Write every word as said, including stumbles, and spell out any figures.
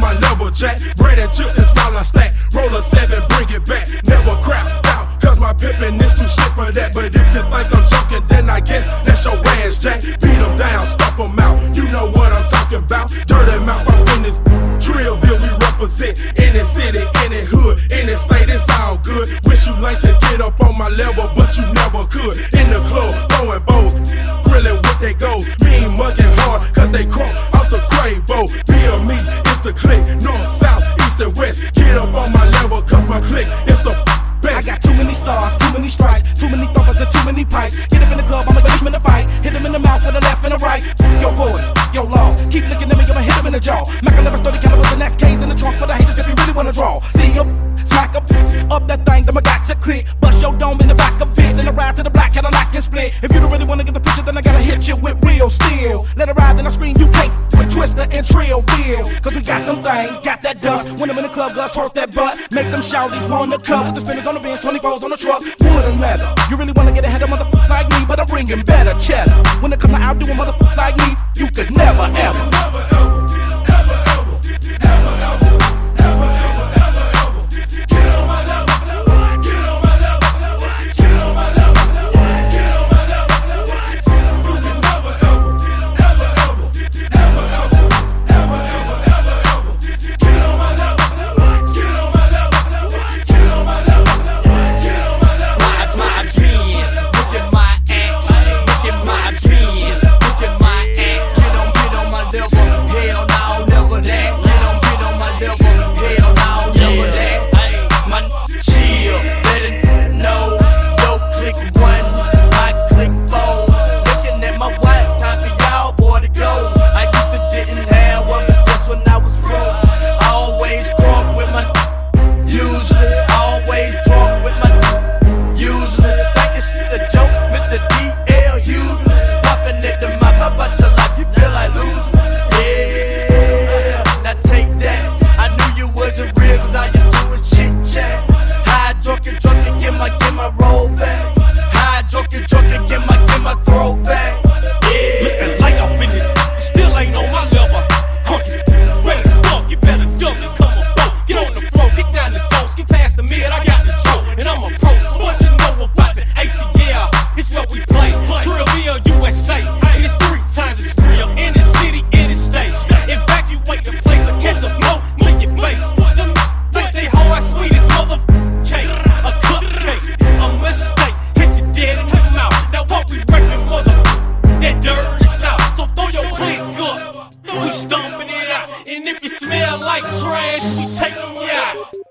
my level, Jack. Bread and chips is all I stack. Roll a seven, bring it back. Never crap out, cause my pimpin' is too shit for that. But if you think I'm joking, then I guess that's your ass, Jack. Beat them down, stomp them out. You know what I'm talking about. Dirty mouth up in this Trillville, we represent. Any city, any hood, any state, it's all good. Wish you like to get up on my level, but you never could. In the club, throwing bows, grilling with they goals. Me ain't mugging hard, cause they crunk off the Quavo. B M E, it's the click. North, south, east, and west. Get up on my level, cause my click is the best. I got too many stars, too many stripes, too many thumpers and too many pipes. Get him in the club, I'ma get him in the fight. Hit him in the mouth with the left and the right. Your boys, your laws. Keep looking at me, I'ma hit him in the jaw. Mac eleven thirty caliber, the next K's in the trunk for the haters if you really wanna draw. See him, smack up, up that thing, then I got you click. Bust your dome in the back of it, then I ride to the black Cadillac and split. If you don't really wanna get the picture, then I gotta hit you with real steel. Let it ride, then I scream, you can't with Twister and Trillville. Cause we got them things, got that dust. When I'm in the club, guts hurt that butt. Make them shouties wanna cut. With the spinners on the bench, twenty-fours on the truck, wood and leather. You really wanna get ahead of motherfuckers like me, but I'm bringing better cheddar. When it come to outdoing motherfuckers like me, you could never ever. We stomping it out, and if you smell like trash, we take them out.